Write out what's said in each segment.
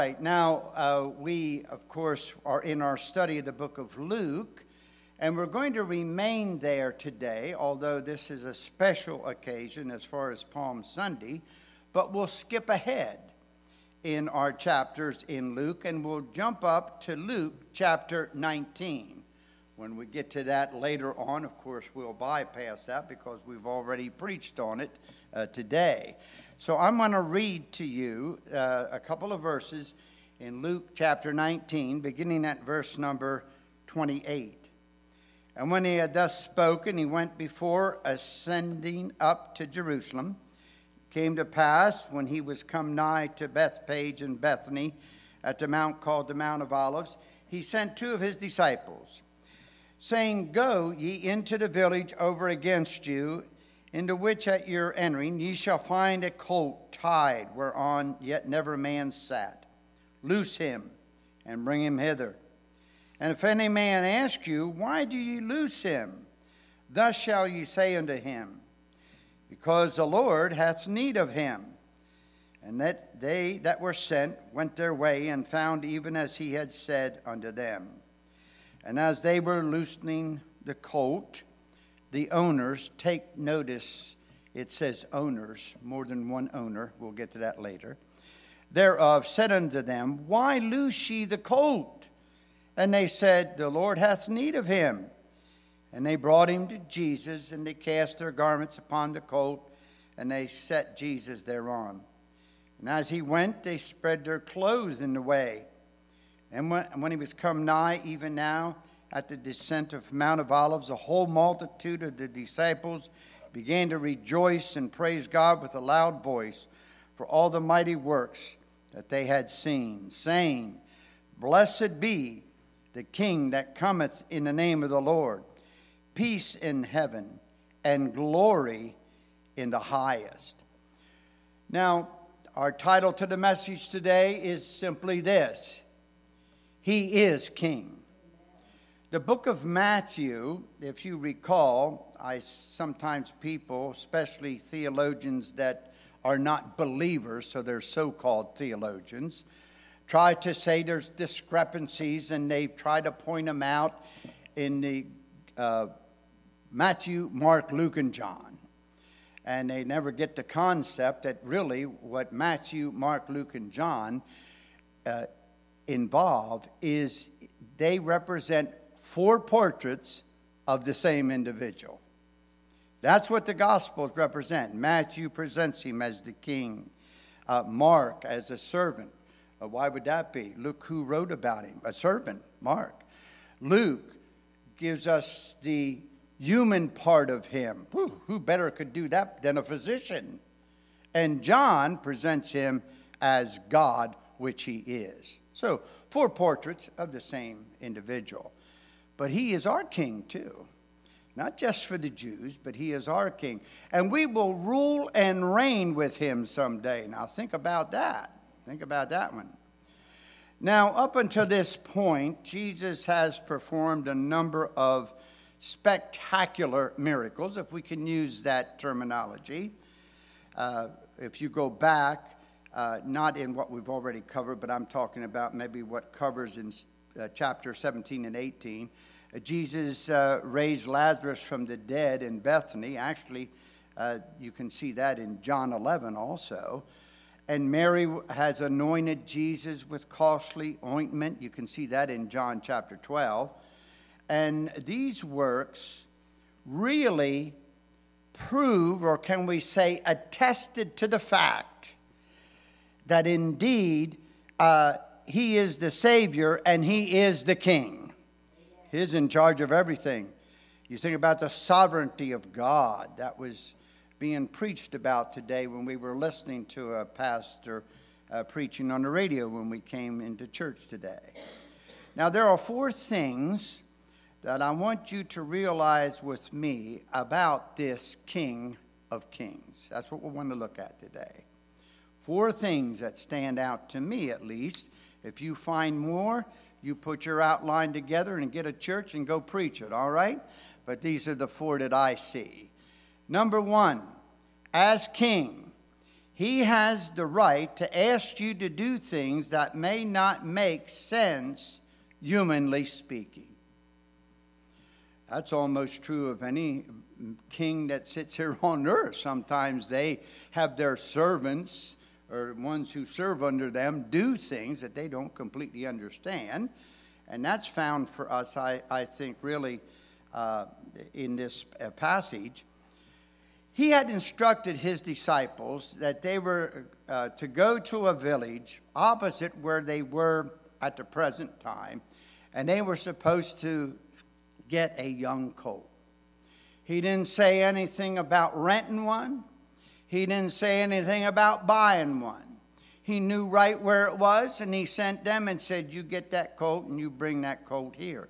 Right, now, we, of course, are in our study of the book of Luke, and we're going to remain there today, although this is a special occasion as far as Palm Sunday, but we'll skip ahead in our chapters in Luke, and we'll jump up to Luke chapter 19. When we get to that later on, of course, we'll bypass that because we've already preached on it today. So I'm going to read to you a couple of verses in Luke chapter 19, beginning at verse number 28. And when he had thus spoken, he went before, ascending up to Jerusalem. It came to pass, when he was come nigh to Bethphage and Bethany, at the mount called the Mount of Olives, he sent two of his disciples, saying, Go ye into the village over against you, into which at your entering ye shall find a colt tied, whereon yet never man sat. Loose him, and bring him hither. And if any man ask you, Why do ye loose him? Thus shall ye say unto him, Because the Lord hath need of him. And that they that were sent went their way, and found even as he had said unto them. And as they were loosening the colt, the owners, take notice, it says owners, more than one owner, we'll get to that later, thereof said unto them, Why loose ye the colt? And they said, The Lord hath need of him. And they brought him to Jesus, and they cast their garments upon the colt, and they set Jesus thereon. And as he went, they spread their clothes in the way. And when he was come nigh, even now, at the descent of Mount of Olives, the whole multitude of the disciples began to rejoice and praise God with a loud voice for all the mighty works that they had seen, saying, Blessed be the King that cometh in the name of the Lord, peace in heaven and glory in the highest. Now, our title to the message today is simply this: He is King. The book of Matthew, if you recall, sometimes people, especially theologians that are not believers, so they're so-called theologians, try to say there's discrepancies, and they try to point them out in the Matthew, Mark, Luke, and John. And they never get the concept that really what Matthew, Mark, Luke, and John involve is they represent four portraits of the same individual. That's what the Gospels represent. Matthew presents him as the king. Mark as a servant. Why would that be? Look who wrote about him. A servant, Mark. Luke gives us the human part of him. Who better could do that than a physician? And John presents him as God, which he is. So, four portraits of the same individual. But he is our king too. Not just for the Jews, but he is our king. And we will rule and reign with him someday. Now think about that. Think about that one. Now, up until this point, Jesus has performed a number of spectacular miracles, if we can use that terminology. If you go back, not in what we've already covered, but I'm talking about maybe what covers in chapter 17 and 18. Jesus raised Lazarus from the dead in Bethany. Actually, you can see that in John 11 also. And Mary has anointed Jesus with costly ointment. You can see that in John chapter 12. And these works really prove, or can we say attested to the fact that indeed he is the Savior and he is the King. He's in charge of everything. You think about the sovereignty of God that was being preached about today when we were listening to a pastor preaching on the radio when we came into church today. Now, there are four things that I want you to realize with me about this King of Kings. That's what we want to look at today. Four things that stand out to me, at least. If you find more, you put your outline together and get a church and go preach it, all right? But these are the four that I see. Number one, as king, He has the right to ask you to do things that may not make sense, humanly speaking. That's almost true of any king that sits here on earth. Sometimes they have their servants or ones who serve under them do things that they don't completely understand. And that's found for us, I think, really in this passage. He had instructed his disciples that they were to go to a village opposite where they were at the present time, and they were supposed to get a young colt. He didn't say anything about renting one. He didn't say anything about buying one. He knew right where it was, and he sent them and said, you get that colt and you bring that colt here.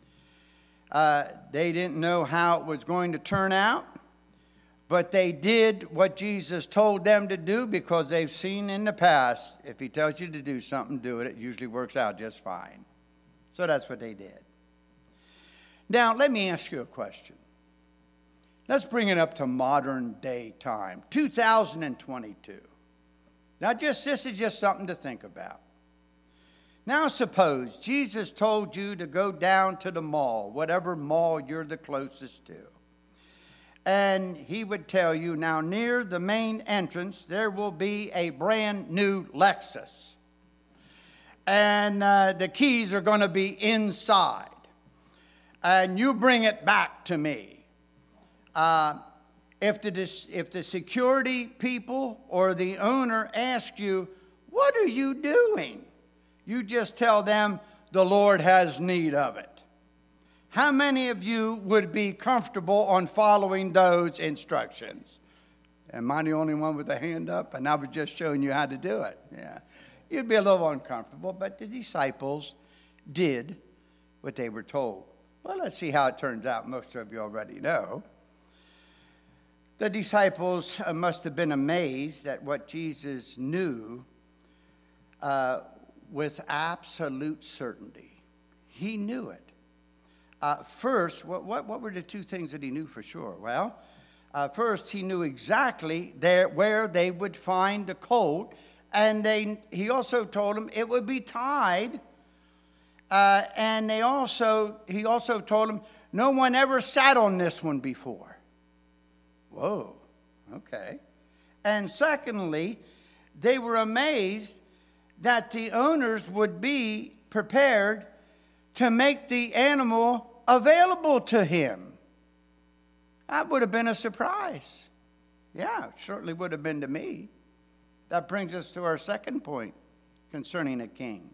They didn't know how it was going to turn out. But they did what Jesus told them to do because they've seen in the past, if he tells you to do something, do it. It usually works out just fine. So that's what they did. Now, let me ask you a question. Let's bring it up to modern day time, 2022. Now, this is just something to think about. Now, suppose Jesus told you to go down to the mall, whatever mall you're the closest to. And he would tell you, now near the main entrance, there will be a brand new Lexus. And the keys are going to be inside. And you bring it back to me. If the security people or the owner ask you, what are you doing? You just tell them, the Lord has need of it. How many of you would be comfortable on following those instructions? Am I the only one with a hand up? And I was just showing you how to do it. Yeah. You'd be a little uncomfortable, but the disciples did what they were told. Well, let's see how it turns out. Most of you already know. The disciples must have been amazed at what Jesus knew with absolute certainty. He knew it. First, what were the two things that he knew for sure? Well, first, he knew exactly where they would find the colt, and he also told them it would be tied, and he also told them no one ever sat on this one before. Whoa, okay. And secondly, they were amazed that the owners would be prepared to make the animal available to him. That would have been a surprise. Yeah, it certainly would have been to me. That brings us to our second point concerning a king.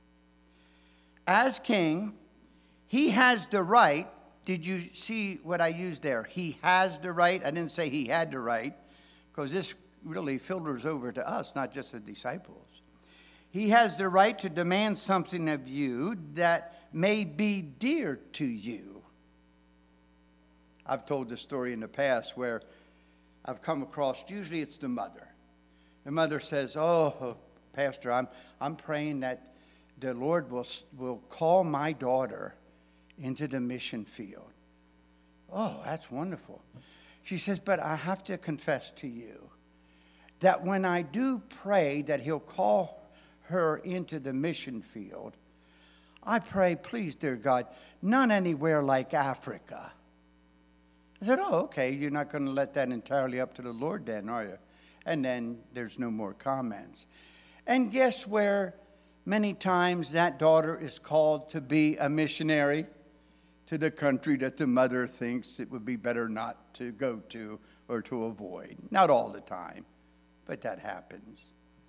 As king, he has the right. Did you see what I used there? He has the right. I didn't say he had the right, because this really filters over to us, not just the disciples. He has the right to demand something of you that may be dear to you. I've told this story in the past where I've come across, usually it's the mother. The mother says, oh, Pastor, I'm praying that the Lord will call my daughter into the mission field. Oh, that's wonderful. She says, but I have to confess to you that when I do pray that he'll call her into the mission field, I pray, please, dear God, not anywhere like Africa. I said, oh, okay, you're not going to let that entirely up to the Lord then, are you? And then there's no more comments. And guess where many times that daughter is called to be a missionary? To the country that the mother thinks it would be better not to go to or to avoid. Not all the time, but that happens.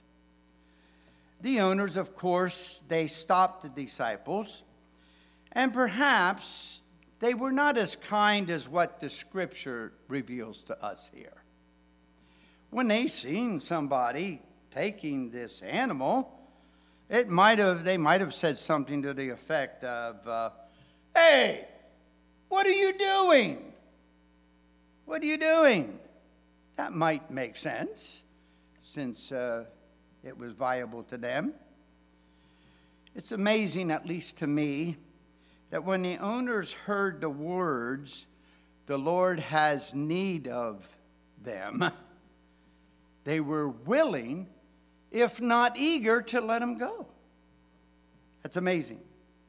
The owners, of course, they stopped the disciples, and perhaps they were not as kind as what the Scripture reveals to us here. When they seen somebody taking this animal, they might have said something to the effect of, hey, what are you doing? What are you doing? That might make sense, since it was viable to them. It's amazing, at least to me, that when the owners heard the words, the Lord has need of them, they were willing, if not eager, to let him go. That's amazing.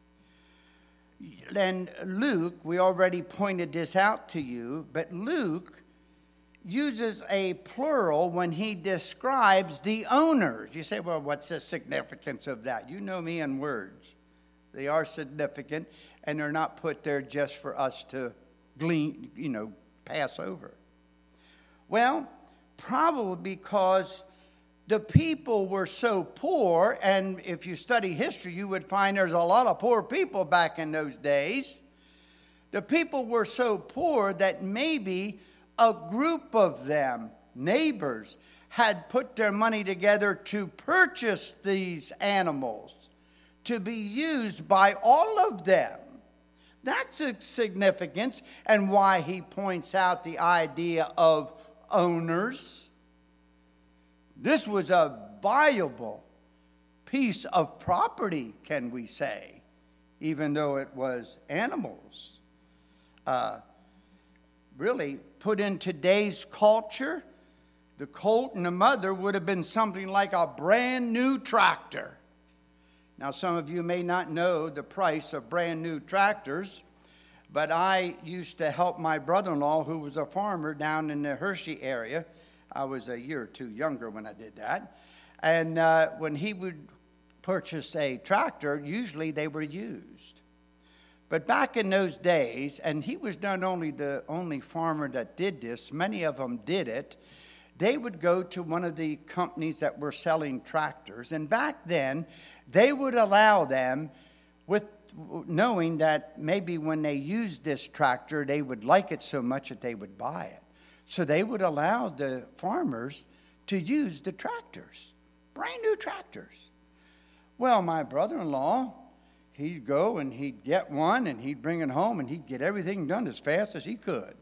And Luke, we already pointed this out to you, but Luke uses a plural when he describes the owners. You say, well, what's the significance of that? You know me and words. They are significant, and they're not put there just for us to glean, pass over. Well, probably because the people were so poor, and if you study history, you would find there's a lot of poor people back in those days. The people were so poor that maybe a group of them, neighbors, had put their money together to purchase these animals to be used by all of them. That's a significance, and why he points out the idea of owners. This was a valuable piece of property, can we say, even though it was animals. Really, put in today's culture, the colt and the mother would have been something like a brand new tractor. Now, some of you may not know the price of brand new tractors, but I used to help my brother-in-law, who was a farmer down in the Hershey area. I was a year or two younger when I did that. And when he would purchase a tractor, usually they were used. But back in those days, and he was not only the only farmer that did this, many of them did it, they would go to one of the companies that were selling tractors. And back then, they would allow them, with knowing that maybe when they used this tractor, they would like it so much that they would buy it. So they would allow the farmers to use the tractors, brand new tractors. Well, my brother-in-law, he'd go and he'd get one and he'd bring it home and he'd get everything done as fast as he could.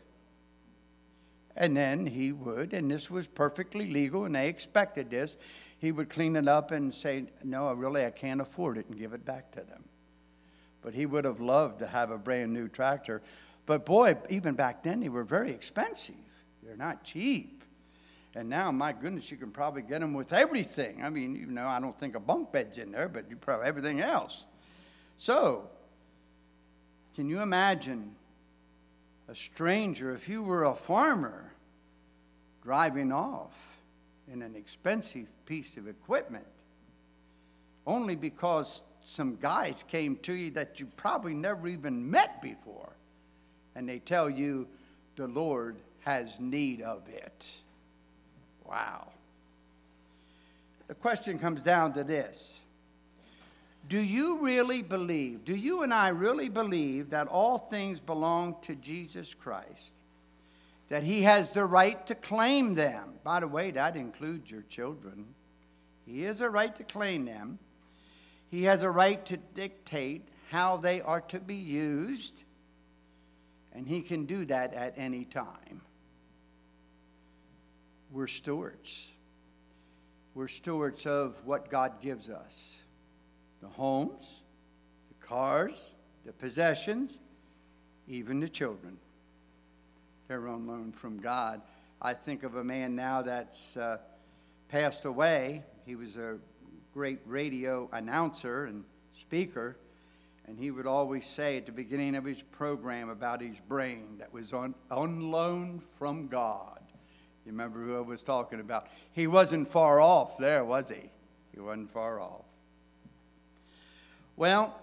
And then he would, and this was perfectly legal and they expected this, he would clean it up and say, no, I can't afford it, and give it back to them. But he would have loved to have a brand new tractor. But boy, even back then, they were very expensive. They're not cheap. And now, my goodness, you can probably get them with everything. I mean, I don't think a bunk bed's in there, but you probably everything else. So, can you imagine a stranger, if you were a farmer, driving off in an expensive piece of equipment, only because some guys came to you that you probably never even met before, and they tell you the Lord has need of it. Wow. The question comes down to this. Do you and I really believe that all things belong to Jesus Christ? That he has the right to claim them? By the way, that includes your children. He has a right to claim them. He has a right to dictate how they are to be used. And he can do that at any time. We're stewards. We're stewards of what God gives us. The homes, the cars, the possessions, even the children. They're on loan from God. I think of a man now that's passed away. He was a great radio announcer and speaker, and he would always say at the beginning of his program about his brain that was on loan from God. You remember who I was talking about? He wasn't far off there, was he? He wasn't far off. Well,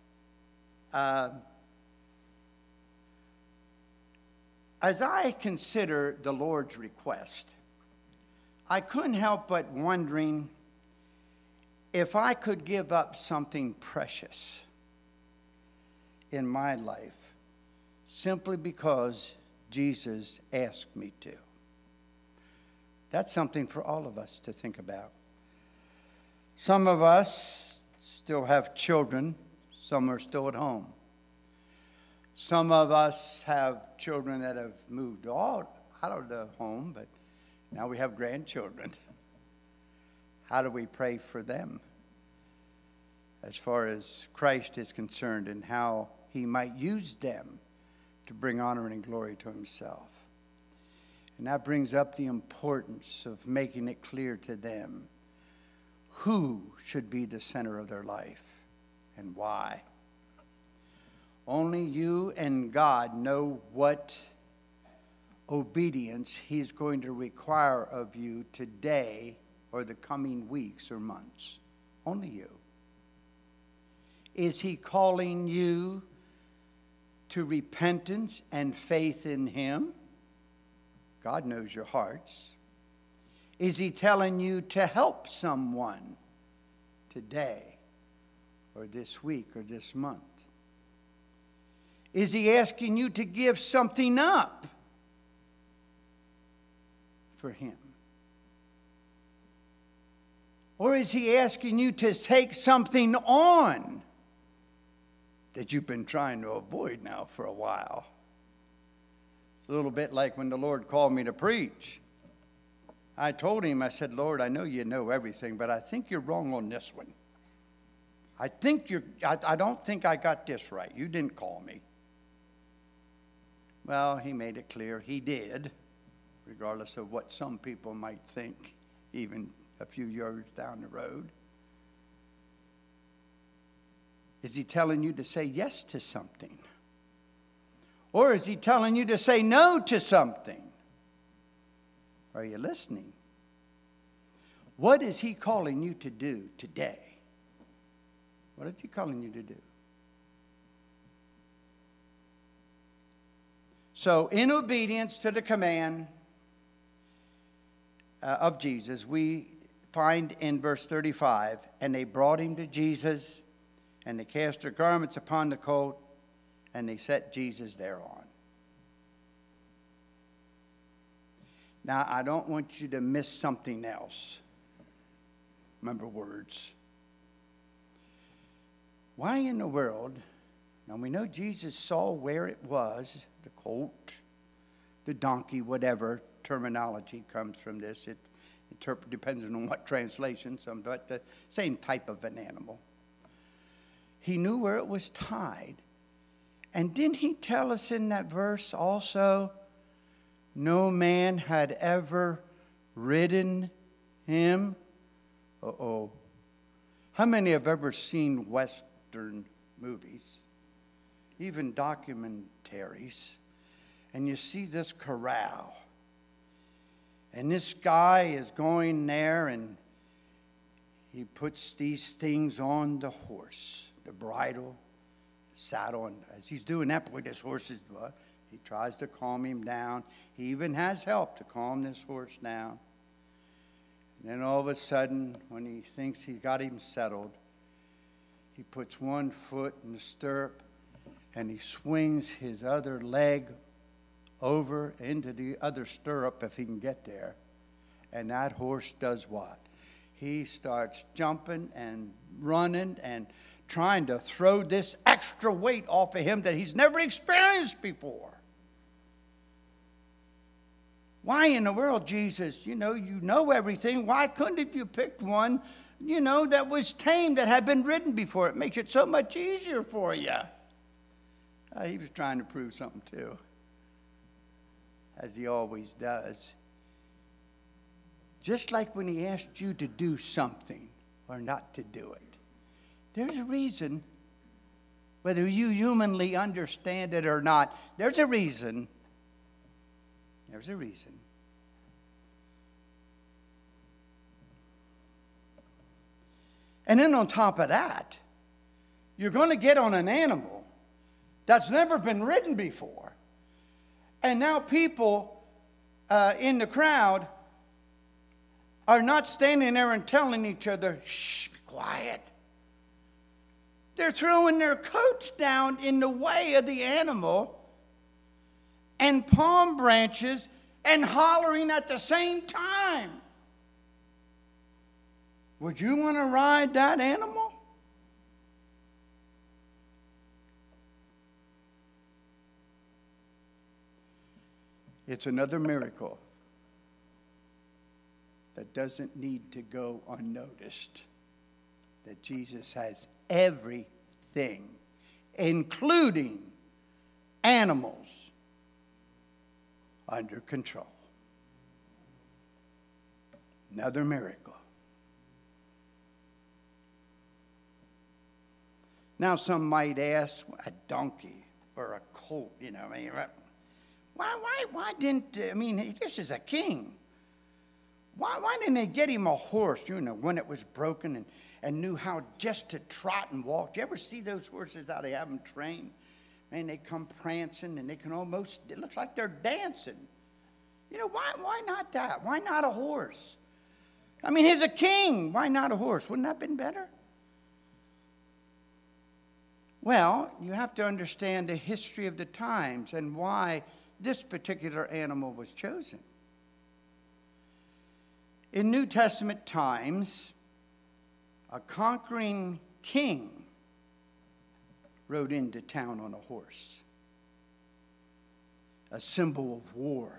as I consider the Lord's request, I couldn't help but wondering if I could give up something precious in my life simply because Jesus asked me to. That's something for all of us to think about. Some of us still have children. Some are still at home. Some of us have children that have moved out of the home, but now we have grandchildren. How do we pray for them as far as Christ is concerned and how he might use them to bring honor and glory to himself? And that brings up the importance of making it clear to them who should be the center of their life and why. Only you and God know what obedience He's going to require of you today or the coming weeks or months. Only you. Is He calling you to repentance and faith in Him? God knows your hearts. Is He telling you to help someone today or this week or this month? Is He asking you to give something up for Him? Or is He asking you to take something on that you've been trying to avoid now for a while? It's a little bit like when the Lord called me to preach. I told Him, I said, Lord, I know you know everything, but I think you're wrong on this one. I don't think I got this right. You didn't call me. Well, He made it clear He did, regardless of what some people might think, even a few years down the road. Is He telling you to say yes to something? Or is He telling you to say no to something? Are you listening? What is He calling you to do today? What is He calling you to do? So, in obedience to the command of Jesus, we find in verse 35, and they brought Him to Jesus, and they cast their garments upon the colt, and they set Jesus thereon. Now, I don't want you to miss something else. Remember words. Why in the world? Now, we know Jesus saw where it was, the colt, the donkey, whatever terminology comes from this. It depends on what translation, but the same type of an animal. He knew where it was tied. And didn't He tell us in that verse also, no man had ever ridden him? Uh-oh. How many have ever seen Western movies, even documentaries, and you see this corral, and this guy is going there, and he puts these things on the horse, the bridle, the saddle, and as he's doing that, boy, this horse is, he tries to calm him down. He even has help to calm this horse down. And then all of a sudden, when he thinks he got him settled, he puts one foot in the stirrup and he swings his other leg over into the other stirrup if he can get there. And that horse does what? He starts jumping and running and trying to throw this extra weight off of him that he's never experienced before. Why in the world, Jesus, you know everything. Why couldn't you pick one, that was tame, that had been ridden before? It makes it so much easier for you. He was trying to prove something too, as He always does. Just like when He asked you to do something or not to do it. There's a reason, whether you humanly understand it or not, there's a reason. There's a reason. And then on top of that, you're going to get on an animal that's never been ridden before. And now people in the crowd are not standing there and telling each other, shh, be quiet. They're throwing their coats down in the way of the animal and palm branches and hollering at the same time. Would you want to ride that animal? It's another miracle that doesn't need to go unnoticed. That Jesus has everything, including animals, under control. Another miracle. Now some might ask, a donkey or a colt, why didn't, this is a king. Why didn't they get him a horse, when it was broken and knew how just to trot and walk? Do you ever see those horses, how they have them trained? Man, they come prancing and they can almost, it looks like they're dancing. Why not that? Why not a horse? He's a king. Why not a horse? Wouldn't that have been better? Well, you have to understand the history of the times and why this particular animal was chosen. In New Testament times, a conquering king rode into town on a horse, a symbol of war.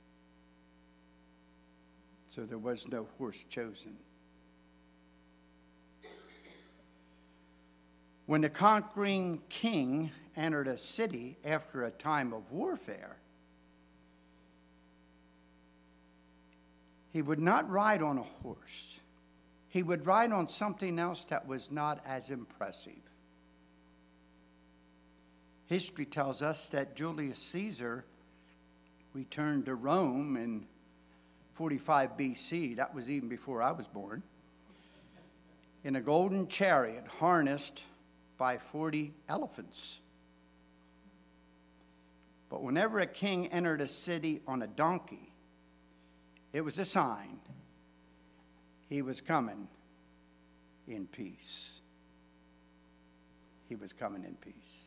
So there was no horse chosen. When the conquering king entered a city after a time of warfare, he would not ride on a horse. He would ride on something else that was not as impressive. History tells us that Julius Caesar returned to Rome in 45 BC. That was even before I was born. In a golden chariot harnessed by 40 elephants. But whenever a king entered a city on a donkey, it was a sign he was coming in peace. He was coming in peace.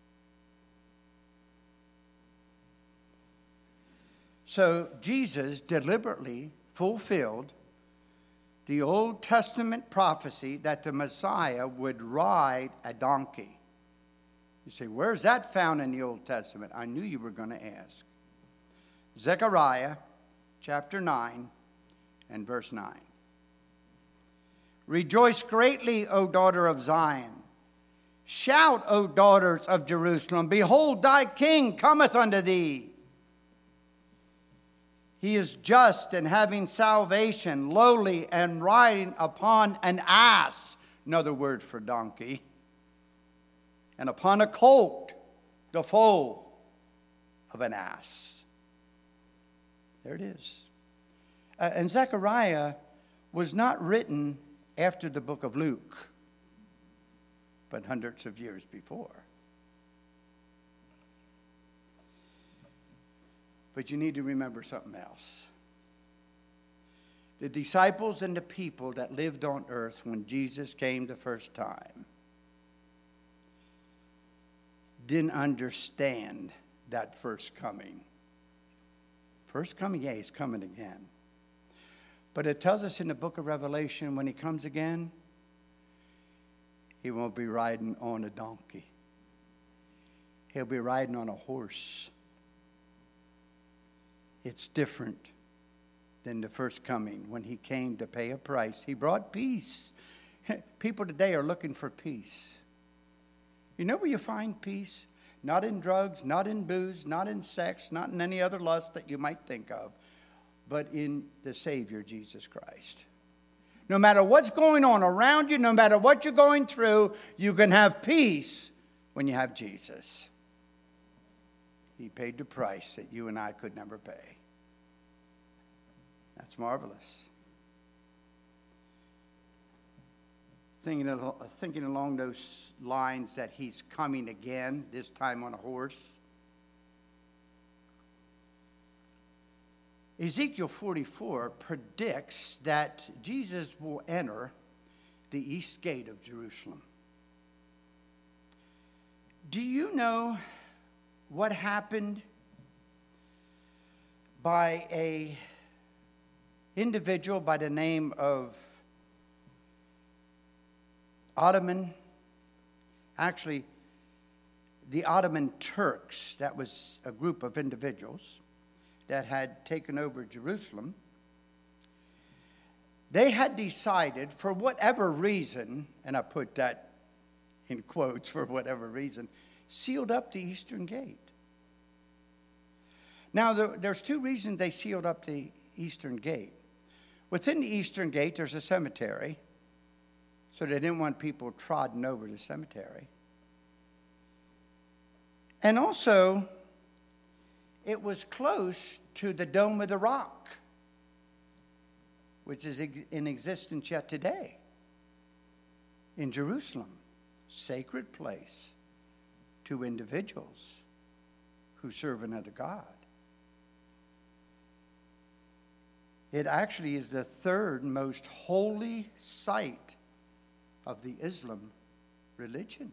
So Jesus deliberately fulfilled the Old Testament prophecy that the Messiah would ride a donkey. You say, where's that found in the Old Testament? I knew you were going to ask. Zechariah chapter 9 and verse 9. Rejoice greatly, O daughter of Zion. Shout, O daughters of Jerusalem. Behold, thy king cometh unto thee. He is just and having salvation, lowly and riding upon an ass, another word for donkey, and upon a colt, the foal of an ass. There it is. And Zechariah was not written after the book of Luke, but hundreds of years before. But you need to remember something else. The disciples and the people that lived on earth when Jesus came the first time didn't understand that first coming. First coming, yeah, he's coming again. But it tells us in the book of Revelation, when he comes again, he won't be riding on a donkey. He'll be riding on a horse. It's different than the first coming when he came to pay a price. He brought peace. People today are looking for peace. You know where you find peace? Not in drugs, not in booze, not in sex, not in any other lust that you might think of, but in the Savior, Jesus Christ. No matter what's going on around you, no matter what you're going through, you can have peace when you have Jesus. He paid the price that you and I could never pay. That's marvelous. Thinking along those lines that he's coming again, this time on a horse. Ezekiel 44 predicts that Jesus will enter the east gate of Jerusalem. Do you know what happened by a individual by the name of Ottoman, actually the Ottoman Turks? That was a group of individuals that had taken over Jerusalem. They had decided, for whatever reason, and I put that in quotes, for whatever reason, sealed up the eastern gate. Now, there's two reasons they sealed up the eastern gate. Within the eastern gate, there's a cemetery. So they didn't want people trodden over the cemetery. And also, it was close to the Dome of the Rock, which is in existence yet today in Jerusalem. Sacred place to individuals who serve another God. It actually is the third most holy site of the Islam religion.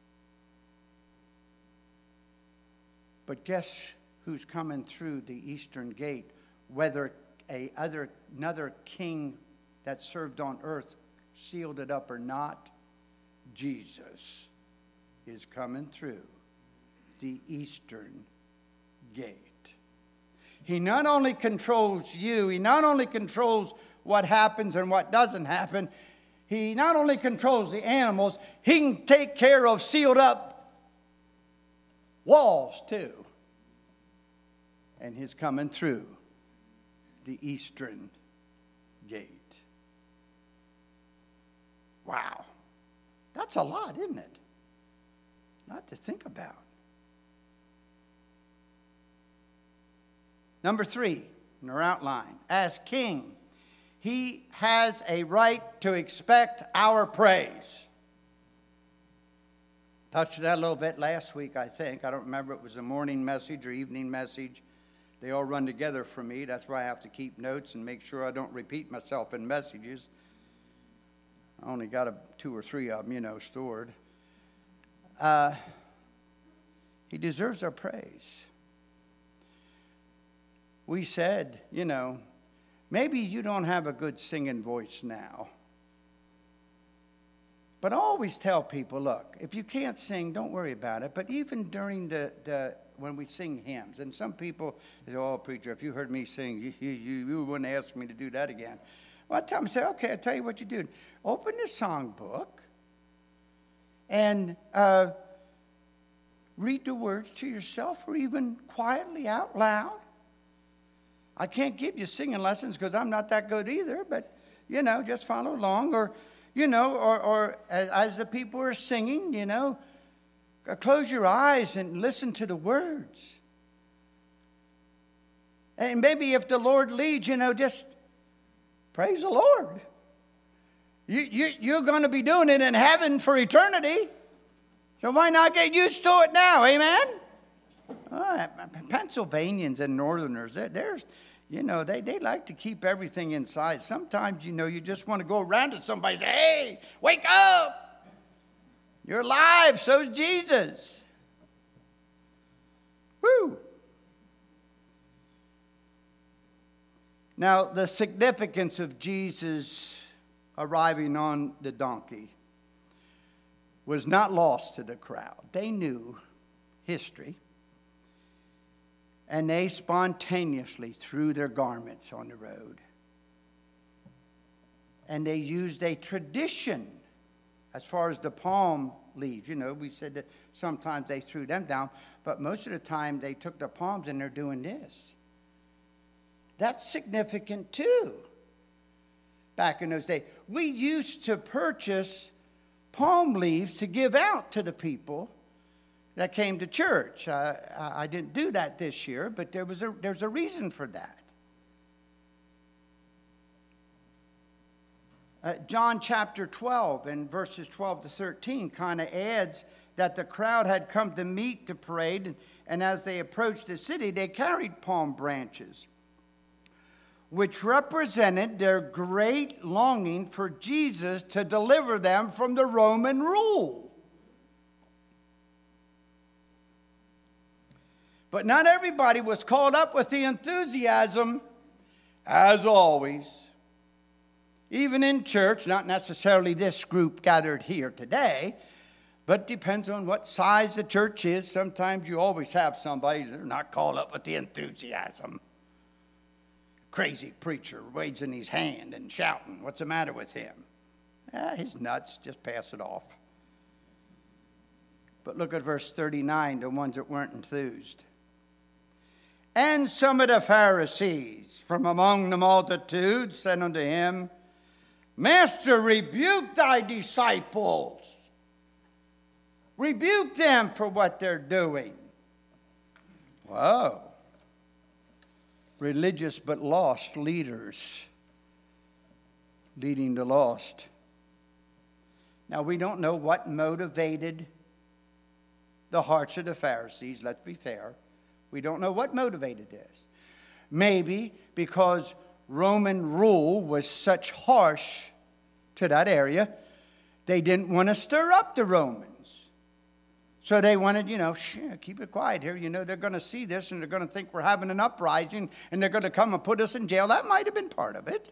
But guess who's coming through the eastern gate? Whether another king that served on earth sealed it up or not, Jesus is coming through the eastern gate. He not only controls you, he not only controls what happens and what doesn't happen, he not only controls the animals, he can take care of sealed up walls too. And he's coming through the eastern gate. Wow. That's a lot, isn't it? A lot to think about. Number 3 in our outline. As king, he has a right to expect our praise. Touched that a little bit last week, I think. I don't remember if it was a morning message or evening message. They all run together for me. That's why I have to keep notes and make sure I don't repeat myself in messages. I only got 2 or 3 of them, stored. He deserves our praise. We said, maybe you don't have a good singing voice now. But I always tell people, look, if you can't sing, don't worry about it. But even during when we sing hymns, and some people say, oh, preacher, if you heard me sing, you wouldn't ask me to do that again. Well, I tell them, say, okay, I'll tell you what you do. Open the songbook and read the words to yourself or even quietly out loud. I can't give you singing lessons because I'm not that good either, but, just follow along. Or, or as the people are singing, close your eyes and listen to the words. And maybe if the Lord leads, just praise the Lord. You're going to be doing it in heaven for eternity. So why not get used to it now? Amen? Pennsylvanians and Northerners, they like to keep everything inside. Sometimes, you just want to go around to somebody and say, hey, wake up. You're alive. So's Jesus. Woo. Now, the significance of Jesus arriving on the donkey was not lost to the crowd. They knew history, and they spontaneously threw their garments on the road. And they used a tradition as far as the palm leaves. We said that sometimes they threw them down, but most of the time they took the palms and they're doing this. That's significant too. Back in those days, we used to purchase palm leaves to give out to the people that came to church. I didn't do that this year, but there's a reason for that. John chapter 12 and verses 12 to 13 kind of adds that the crowd had come to meet the parade, and as they approached the city, they carried palm branches, which represented their great longing for Jesus to deliver them from the Roman rule. But not everybody was caught up with the enthusiasm, as always. Even in church, not necessarily this group gathered here today, but depends on what size the church is. Sometimes you always have somebody that's not caught up with the enthusiasm. Crazy preacher waving his hand and shouting, what's the matter with him? He's nuts, just pass it off. But look at verse 39, the ones that weren't enthused. And some of the Pharisees from among the multitude said unto him, Master, rebuke thy disciples. Rebuke them for what they're doing. Whoa. Religious but lost leaders leading the lost. Now, we don't know what motivated the hearts of the Pharisees. Let's be fair. We don't know what motivated this. Maybe because Roman rule was such harsh to that area, they didn't want to stir up the Romans. So they wanted, keep it quiet here. They're going to see this and they're going to think we're having an uprising and they're going to come and put us in jail. That might have been part of it.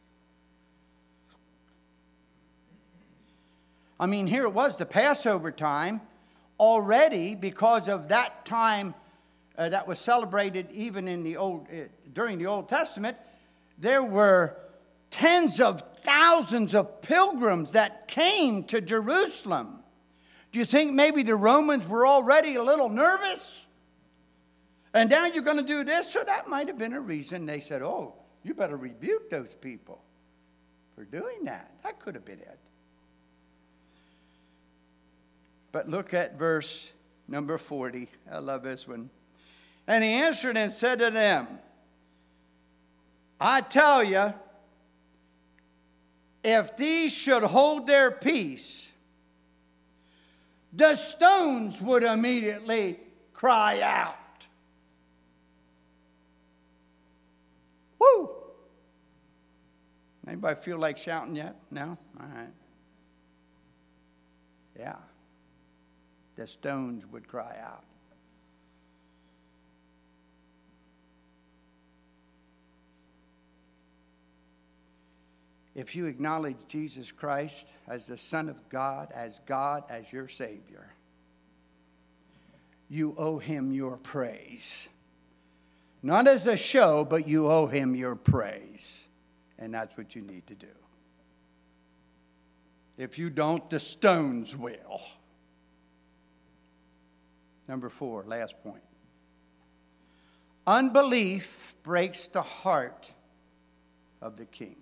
I mean, here it was, the Passover time. Already, because of that time that was celebrated even in during the Old Testament, there were tens of thousands of pilgrims that came to Jerusalem. Do you think maybe the Romans were already a little nervous? And now you're going to do this? So that might have been a reason they said, oh, you better rebuke those people for doing that. That could have been it. But look at verse number 40. I love this one. And he answered and said to them, I tell you, if these should hold their peace, the stones would immediately cry out. Woo! Anybody feel like shouting yet? No? All right. Yeah. The stones would cry out. If you acknowledge Jesus Christ as the Son of God, as your Savior, you owe him your praise. Not as a show, but you owe him your praise. And that's what you need to do. If you don't, the stones will. Number 4, last point. Unbelief breaks the heart of the king.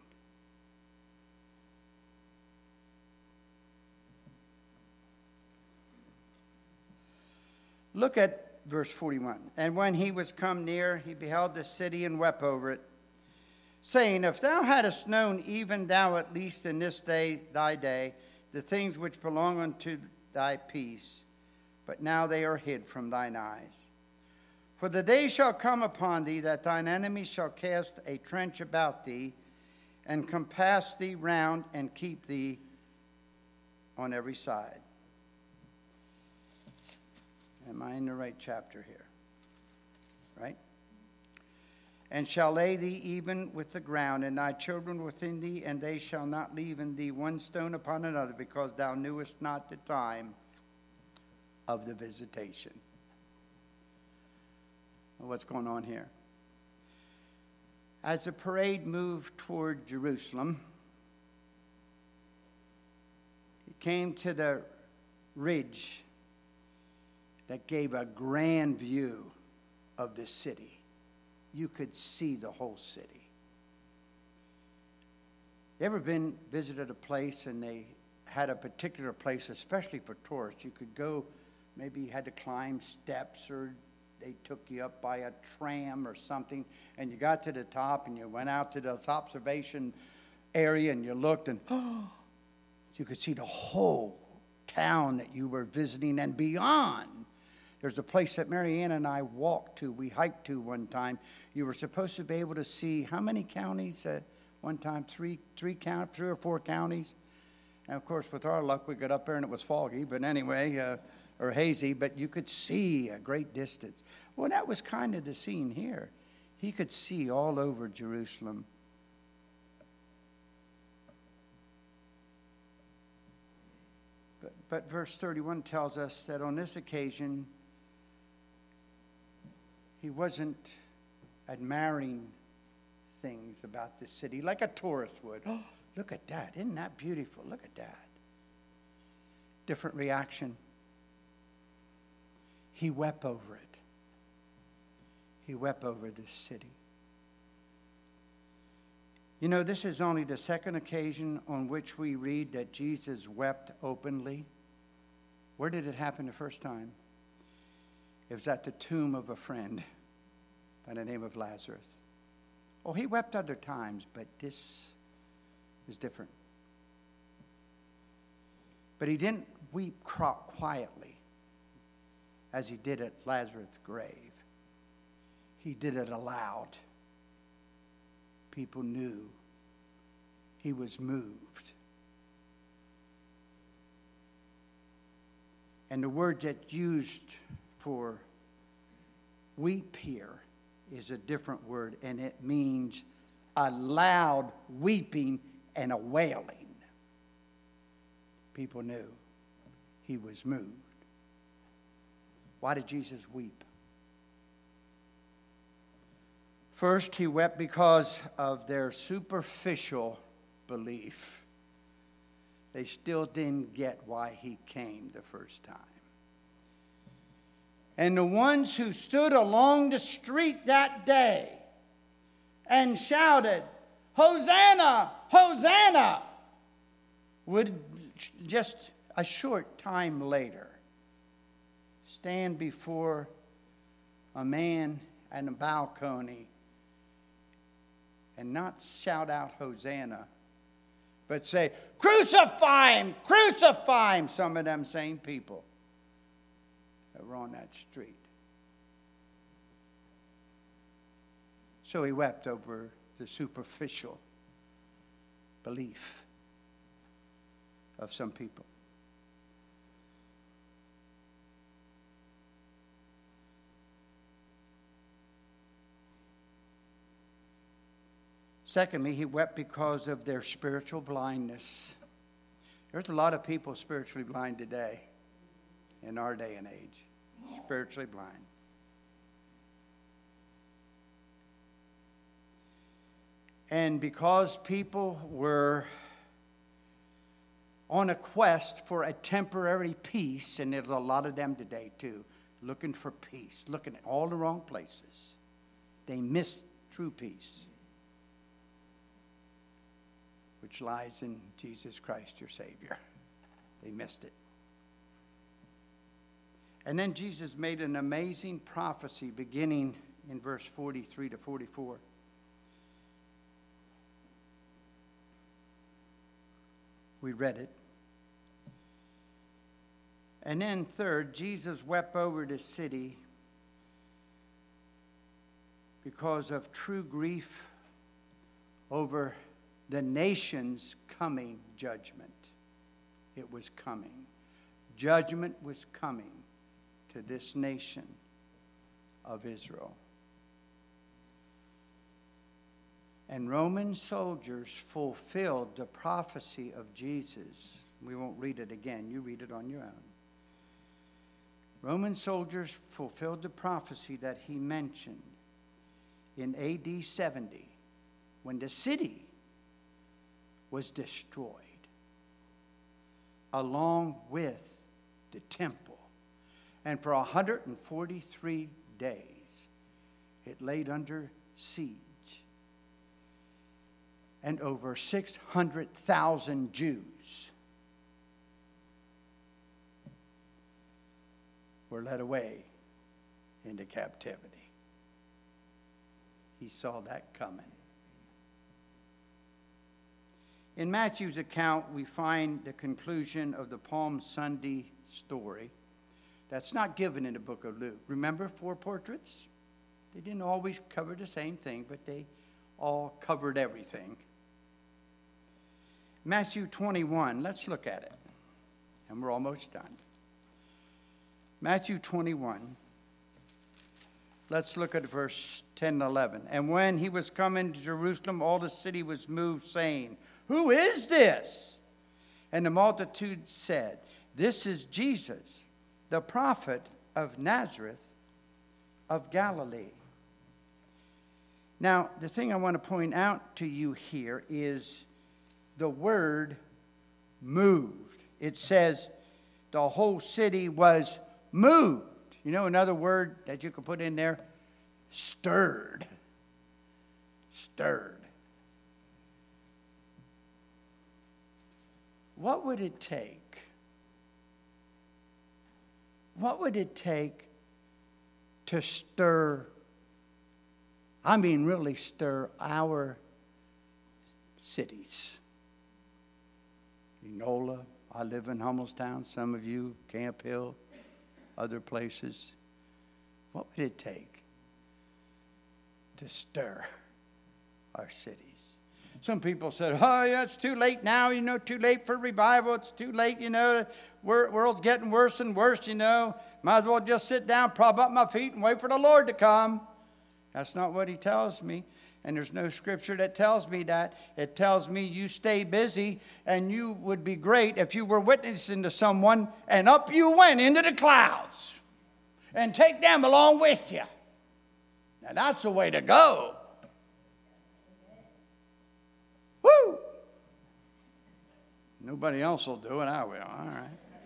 Look at verse 41. And when he was come near, he beheld the city and wept over it, saying, If thou hadst known, even thou at least in this day, thy day, the things which belong unto thy peace, but now they are hid from thine eyes. For the day shall come upon thee that thine enemies shall cast a trench about thee, and compass thee round, and keep thee on every side. Am I in the right chapter here? Right? And shall lay thee even with the ground, and thy children within thee, and they shall not leave in thee one stone upon another, because thou knewest not the time of the visitation. What's going on here? As the parade moved toward Jerusalem, it came to the ridge that gave a grand view of the city. You could see the whole city. You ever visited a place and they had a particular place, especially for tourists? You could go, maybe you had to climb steps, or they took you up by a tram or something, and you got to the top and you went out to the observation area and you looked, and you could see the whole town that you were visiting and beyond. There's a place that Marianne and I we hiked to one time. You were supposed to be able to see how many counties at one time? Three or four counties. And of course, with our luck, we got up there and it was foggy, but anyway, or hazy, but you could see a great distance. Well, that was kind of the scene here. He could see all over Jerusalem. But verse 31 tells us that on this occasion, he wasn't admiring things about the city like a tourist would. Oh, look at that. Isn't that beautiful? Look at that. Different reaction. He wept over it. He wept over this city. You know, this is only the second occasion on which we read that Jesus wept openly. Where did it happen the first time? It was at the tomb of a friend by the name of Lazarus. Oh, he wept other times, but this is different. But he didn't weep quietly as he did at Lazarus' grave. He did it aloud. People knew he was moved. And the word that's used for weep here is a different word, and it means a loud weeping and a wailing. People knew he was moved. Why did Jesus weep? First, he wept because of their superficial belief. They still didn't get why he came the first time. And the ones who stood along the street that day and shouted, "Hosanna! Hosanna!" would just a short time later stand before a man at a balcony and not shout out Hosanna, but say, "Crucify him! Crucify him!" Some of them same people that were on that street. So he wept over the superficial belief of some people. Secondly, he wept because of their spiritual blindness. There's a lot of people spiritually blind today in our day and age. Spiritually blind. And because people were on a quest for a temporary peace, and there's a lot of them today too, looking for peace, looking at all the wrong places, they missed true peace, which lies in Jesus Christ, your Savior. They missed it. And then Jesus made an amazing prophecy beginning in verse 43 to 44. We read it. And then third, Jesus wept over the city because of true grief over the nation's coming judgment. It was coming. Judgment was coming to this nation of Israel. And Roman soldiers fulfilled the prophecy of Jesus. We won't read it again. You read it on your own. Roman soldiers fulfilled the prophecy that he mentioned in AD 70 when the city was destroyed along with the temple. And for 143 days it laid under siege. And over 600,000 Jews were led away into captivity. He saw that coming. In Matthew's account, we find the conclusion of the Palm Sunday story. That's not given in the book of Luke. Remember 4 portraits? They didn't always cover the same thing, but they all covered everything. Matthew 21, let's look at it. And we're almost done. Matthew 21, let's look at verse 10 and 11. And when he was coming to Jerusalem, all the city was moved, saying, "Who is this?" And the multitude said, "This is Jesus, the prophet of Nazareth of Galilee." Now, the thing I want to point out to you here is the word moved. It says the whole city was moved. You know another word that you could put in there? stirred. Stirred. What would it take? What would it take to stir, I mean really stir our cities? Enola, I live in Hummelstown, some of you, Camp Hill, other places. What would it take to stir our cities? Some people said, oh, yeah, it's too late now, too late for revival. It's too late, world's getting worse and worse, Might as well just sit down, prop up my feet, and wait for the Lord to come. That's not what he tells me. And there's no scripture that tells me that. It tells me you stay busy, and you would be great if you were witnessing to someone, and up you went into the clouds, and take them along with you. Now, that's the way to go. Woo! Nobody else will do it, I will. All right.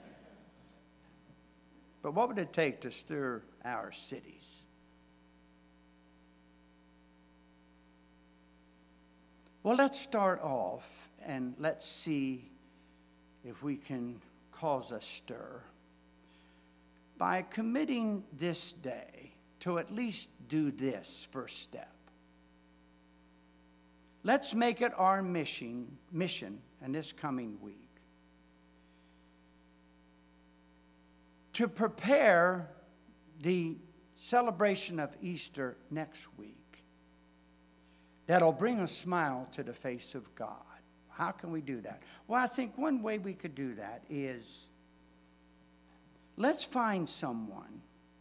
But what would it take to stir our cities? Well, let's start off and let's see if we can cause a stir by committing this day to at least do this first step. Let's make it our mission in this coming week to prepare the celebration of Easter next week that'll bring a smile to the face of God. How can we do that? Well, I think one way we could do that is let's find someone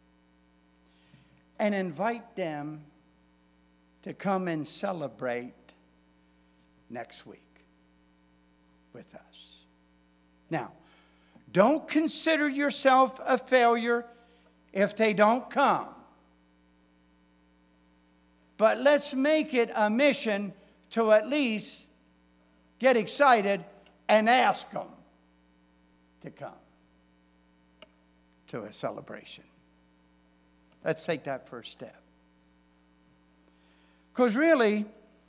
and invite them to come and celebrate next week with us. Now, don't consider yourself a failure if they don't come. But let's make it a mission to at least get excited and ask them to come to a celebration. Let's take that first step. Because really,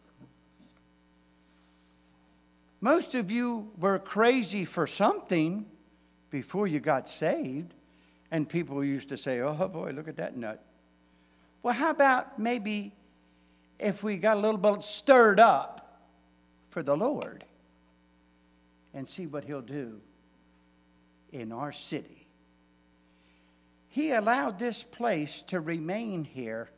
most of you were crazy for something before you got saved. And people used to say, oh boy, look at that nut. Well, how about maybe if we got a little bit stirred up for the Lord and see what he'll do in our city. He allowed this place to remain here,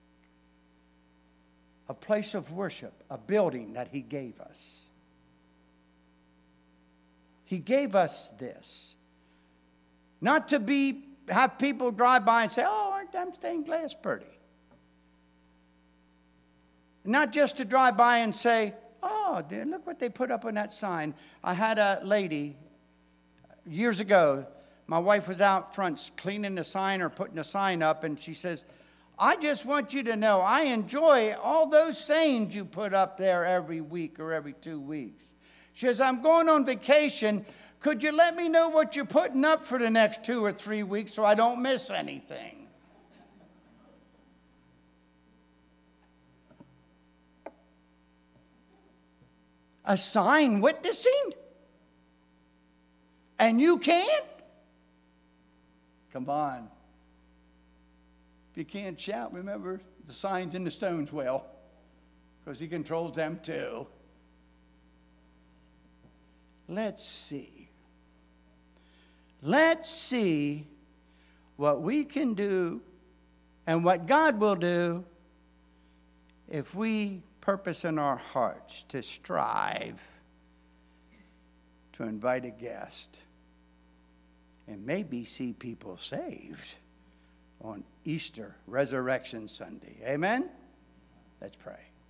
a place of worship, a building that he gave us. He gave us this. Not to have people drive by and say, oh, aren't them stained glass pretty? Not just to drive by and say, oh, look what they put up on that sign. I had a lady years ago. My wife was out front cleaning the sign or putting a sign up, and she says, I just want you to know I enjoy all those sayings you put up there every week or every 2 weeks. She says, I'm going on vacation. Could you let me know what you're putting up for the next 2 or 3 weeks so I don't miss anything? A sign witnessing? And you can't? Come on. If you can't shout, remember the signs in the stones will, because he controls them too. Let's see. Let's see what we can do and what God will do if we purpose in our hearts to strive to invite a guest and maybe see people saved on Easter Resurrection Sunday. Amen? Let's pray.